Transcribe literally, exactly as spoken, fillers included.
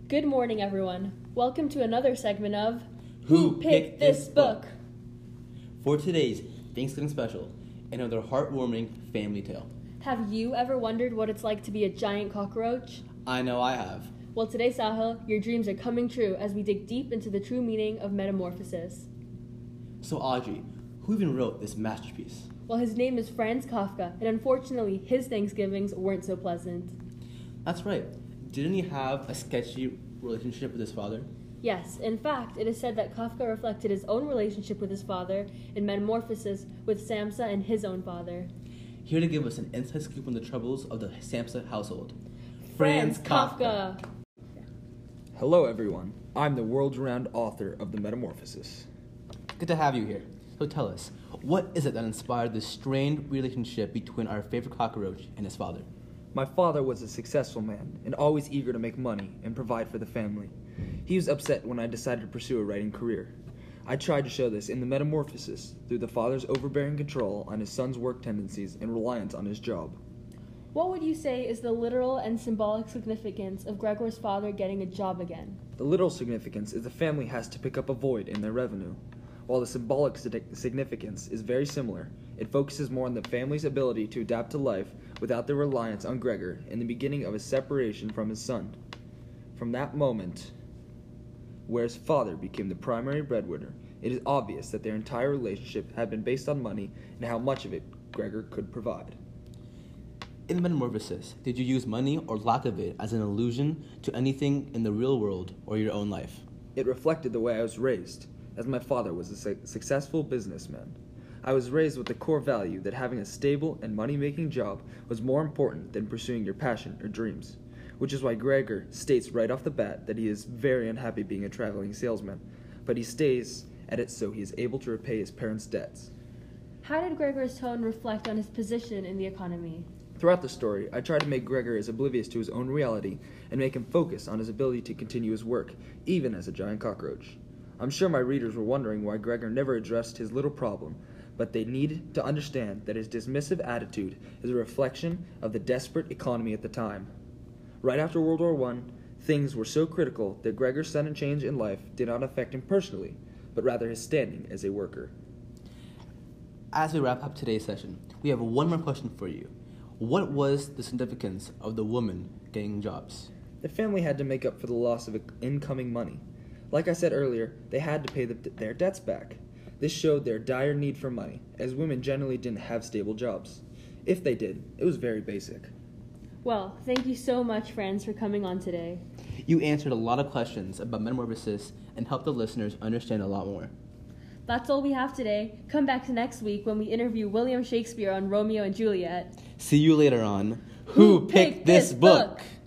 Good morning, everyone. Welcome to another segment of Who Picked This Book? For today's Thanksgiving special, another heartwarming family tale. Have you ever wondered what it's like to be a giant cockroach? I know I have. Well, today, Sahil, your dreams are coming true as we dig deep into the true meaning of metamorphosis. So Audrey, who even wrote this masterpiece? Well, his name is Franz Kafka, and unfortunately, his Thanksgivings weren't so pleasant. That's right. Didn't he have a sketchy relationship with his father? Yes, in fact, it is said that Kafka reflected his own relationship with his father in Metamorphosis with Samsa and his own father. Here to give us an inside scoop on the troubles of the Samsa household, Franz Kafka. Hello, everyone. I'm the world-renowned author of The Metamorphosis. Good to have you here. So tell us, what is it that inspired this strained relationship between our favorite cockroach and his father? My father was a successful man and always eager to make money and provide for the family. He was upset when I decided to pursue a writing career. I tried to show this in The Metamorphosis through the father's overbearing control on his son's work tendencies and reliance on his job. What would you say is the literal and symbolic significance of Gregor's father getting a job again? The literal significance is the family has to pick up a void in their revenue. While the symbolic significance is very similar, it focuses more on the family's ability to adapt to life without their reliance on Gregor in the beginning of his separation from his son. From that moment, where his father became the primary breadwinner, it is obvious that their entire relationship had been based on money and how much of it Gregor could provide. In the Metamorphosis, did you use money or lack of it as an allusion to anything in the real world or your own life? It reflected the way I was raised, as my father was a su- successful businessman. I was raised with the core value that having a stable and money-making job was more important than pursuing your passion or dreams, which is why Gregor states right off the bat that he is very unhappy being a traveling salesman, but he stays at it so he is able to repay his parents' debts. How did Gregor's tone reflect on his position in the economy? Throughout the story, I try to make Gregor as oblivious to his own reality and make him focus on his ability to continue his work, even as a giant cockroach. I'm sure my readers were wondering why Gregor never addressed his little problem, but they need to understand that his dismissive attitude is a reflection of the desperate economy at the time. Right after World War One, things were so critical that Gregor's sudden change in life did not affect him personally, but rather his standing as a worker. As we wrap up today's session, we have one more question for you. What was the significance of the woman getting jobs? The family had to make up for the loss of incoming money. Like I said earlier, they had to pay the, their debts back. This showed their dire need for money, as women generally didn't have stable jobs. If they did, it was very basic. Well, thank you so much, Franz, for coming on today. You answered a lot of questions about Metamorphosis and helped the listeners understand a lot more. That's all we have today. Come back next week when we interview William Shakespeare on Romeo and Juliet. See you later on Who Picked This Book?